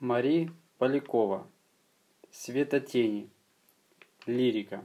Мари Полякова. Светотени. Лирика.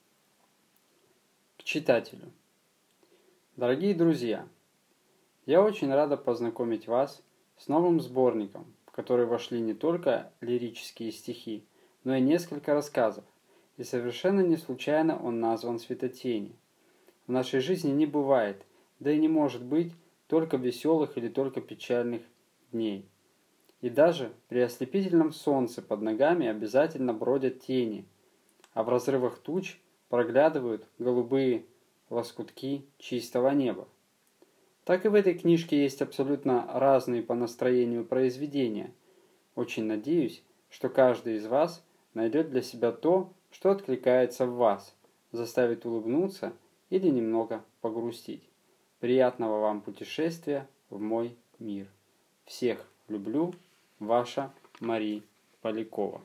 К читателю. Дорогие друзья, я очень рада познакомить вас с новым сборником, в который вошли не только лирические стихи, но и несколько рассказов, и совершенно не случайно он назван «Светотени». В нашей жизни не бывает, да и не может быть, только веселых или только печальных дней. И даже при ослепительном солнце под ногами обязательно бродят тени, а в разрывах туч проглядывают голубые лоскутки чистого неба. Так и в этой книжке есть абсолютно разные по настроению произведения. Очень надеюсь, что каждый из вас найдет для себя то, что откликается в вас, заставит улыбнуться или немного погрустить. Приятного вам путешествия в мой мир. Всех люблю. Ваша Мари Полякова.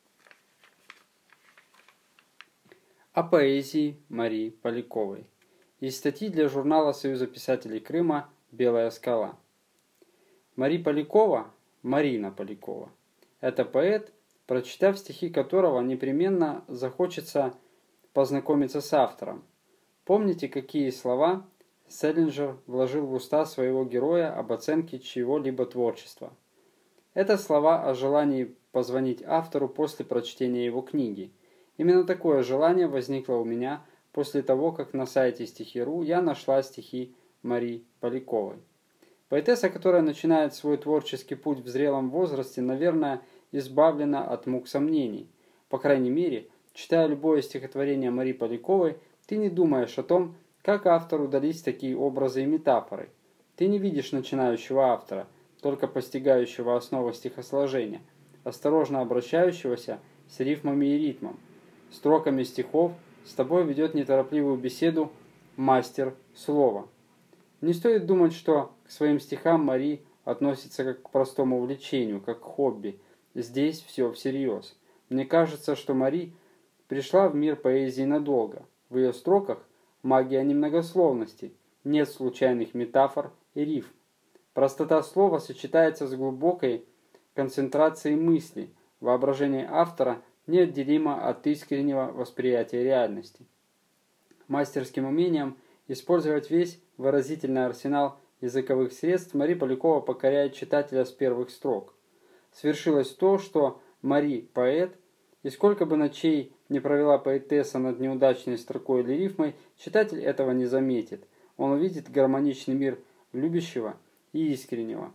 О поэзии Мари Поляковой. Из статьи для журнала Союза писателей Крыма «Белая скала». Мари Полякова, Марина Полякова, это поэт, прочитав стихи которого непременно захочется познакомиться с автором. Помните, какие слова Селлинджер вложил в уста своего героя об оценке чьего-либо творчества? Это слова о желании позвонить автору после прочтения его книги. Именно такое желание возникло у меня после того, как на сайте Стихи.ру я нашла стихи Мари Поляковой. Поэтесса, которая начинает свой творческий путь в зрелом возрасте, наверное, избавлена от мук сомнений. По крайней мере, читая любое стихотворение Мари Поляковой, ты не думаешь о том, как автору дались такие образы и метафоры. Ты не видишь начинающего автора, только постигающего основы стихосложения, осторожно обращающегося с рифмами и ритмом. Строками стихов с тобой ведет неторопливую беседу мастер слова. Не стоит думать, что к своим стихам Мари относится как к простому увлечению, как к хобби. Здесь все всерьез. Мне кажется, что Мари пришла в мир поэзии надолго. В ее строках магия немногословности, нет случайных метафор и рифм. Простота слова сочетается с глубокой концентрацией мысли, воображение автора неотделимо от искреннего восприятия реальности. Мастерским умением использовать весь выразительный арсенал языковых средств Мари Полякова покоряет читателя с первых строк. Свершилось то, что Мари – поэт, и сколько бы ночей не провела поэтесса над неудачной строкой или рифмой, читатель этого не заметит. Он увидит гармоничный мир любящего и искреннего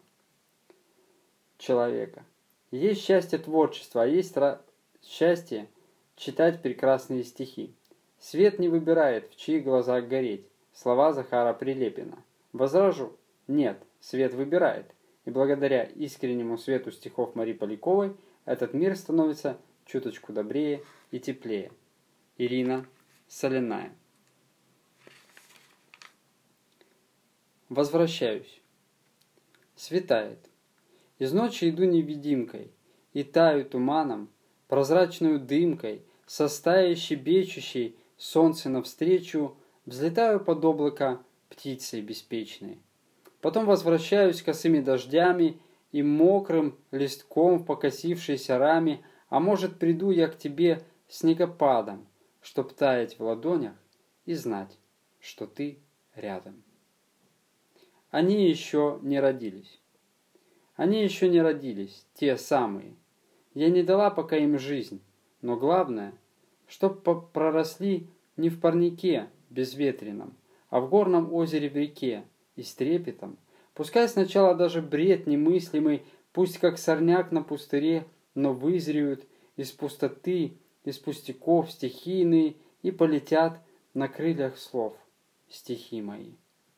человека. Есть счастье творчества, а есть счастье читать прекрасные стихи. Свет не выбирает, в чьих глазах гореть. Слова Захара Прилепина. Возражу: нет, свет выбирает. И благодаря искреннему свету стихов Мари Поляковой этот мир становится чуточку добрее и теплее. Ирина Соляная. Возвращаюсь. Светает. Из ночи иду невидимкой, и таю туманом, прозрачную дымкой, со стаей щебечущей, солнце навстречу, взлетаю под облако птицей беспечной. Потом возвращаюсь косыми дождями и мокрым листком в покосившейся раме, а может, приду я к тебе снегопадом, чтоб таять в ладонях и знать, что ты рядом. Они еще не родились. Они еще не родились, те самые. Я не дала пока им жизнь, но главное, чтоб проросли не в парнике безветренном, а в горном озере в реке, и с трепетом. Пускай сначала даже бред немыслимый, пусть как сорняк на пустыре, но вызреют из пустоты, из пустяков стихийные и полетят на крыльях слов стихи мои.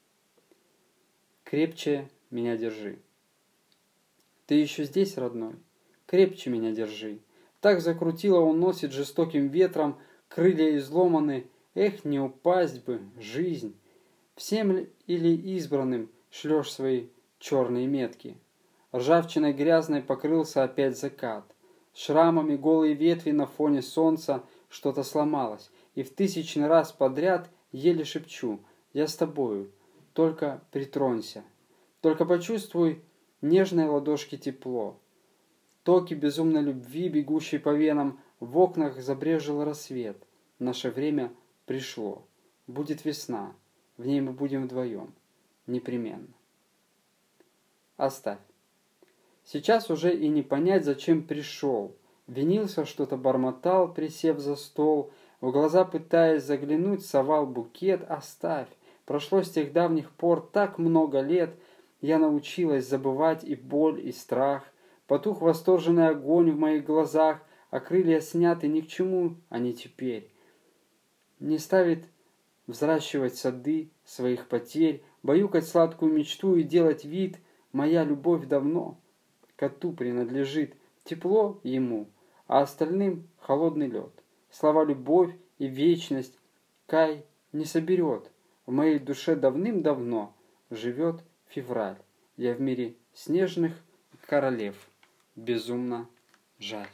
Крепче меня держи. Ты еще здесь, родной? Крепче меня держи. Так закрутило уносит жестоким ветром, крылья изломаны. Эх, не упасть бы, жизнь. Всем или избранным шлешь свои черные метки. Ржавчиной грязной покрылся опять закат. Шрамами голые ветви на фоне солнца что-то сломалось. И в тысячный раз подряд еле шепчу: я с тобою. Только притронься, только почувствуй нежной ладошки тепло. токи безумной любви, бегущей по венам, в окнах забрезжил рассвет. Наше время пришло. Будет весна, в ней мы будем вдвоем. Непременно. Оставь. Сейчас уже и не понять, зачем пришел. Винился, что-то бормотал, присев за стол. В глаза пытаясь заглянуть, совал букет. Оставь. Прошло с тех давних пор так много лет. Я научилась забывать и боль, и страх. Потух восторженный огонь в моих глазах, а крылья сняты ни к чему они теперь. Не ставит взращивать сады своих потерь, баюкать сладкую мечту и делать вид, моя любовь давно коту принадлежит, тепло ему, а остальным холодный лед. Слова любовь и вечность Кай не соберет. В моей душе давным-давно живет февраль. Я в мире снежных королев. Безумно жаль.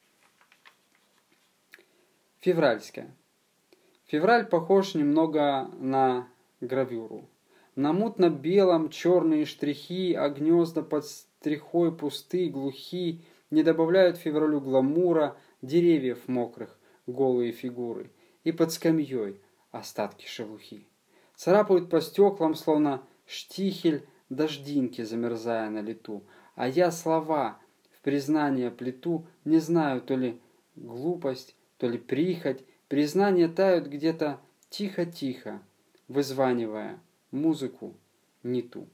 Февральская. Февраль похож немного на гравюру. На мутно-белом черные штрихи, а гнезда под стрихой пусты, глухи, не добавляют февралю гламура, деревьев мокрых, голые фигуры, и под скамьей остатки шелухи. Царапают по стеклам, словно штихель, дождинки, замерзая на лету, а я слова в признание плету, не знаю, то ли глупость, то ли прихоть, признания тают где-то тихо-тихо, вызванивая музыку не ту.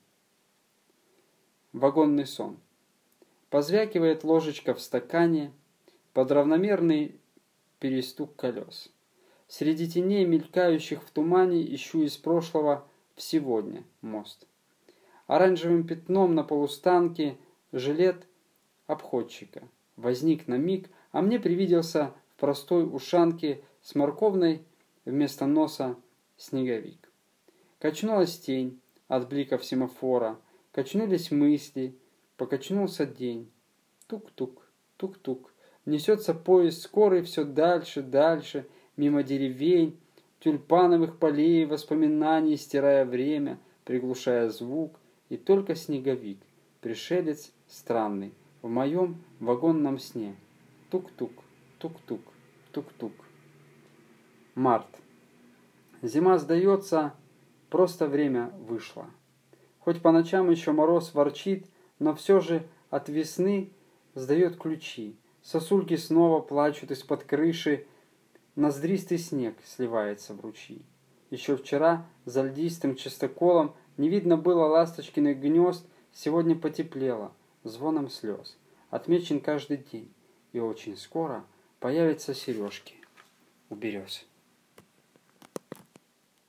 Вагонный сон. Позвякивает ложечка в стакане под равномерный перестук колес. Среди теней, мелькающих в тумане, ищу из прошлого в сегодня мост. Оранжевым пятном на полустанке жилет обходчика. Возник на миг, а мне привиделся в простой ушанке с морковной вместо носа снеговик. Качнулась тень от бликов семафора, качнулись мысли, покачнулся день. Тук-тук, тук-тук. Несется поезд скорый все дальше, дальше, мимо деревень, тюльпановых полей, воспоминаний, стирая время, приглушая звук, и только снеговик, пришелец странный, в моем вагонном сне. Тук-тук, тук-тук, тук-тук. Март. Зима, сдается, просто время вышло. Хоть по ночам еще мороз ворчит, но все же от весны сдает ключи. Сосульки снова плачут из-под крыши, ноздристый снег сливается в ручьи. Еще вчера за льдистым частоколом не видно было ласточкиных гнезд, сегодня потеплело звоном слез. Отмечен каждый день, и очень скоро появятся сережки у берез.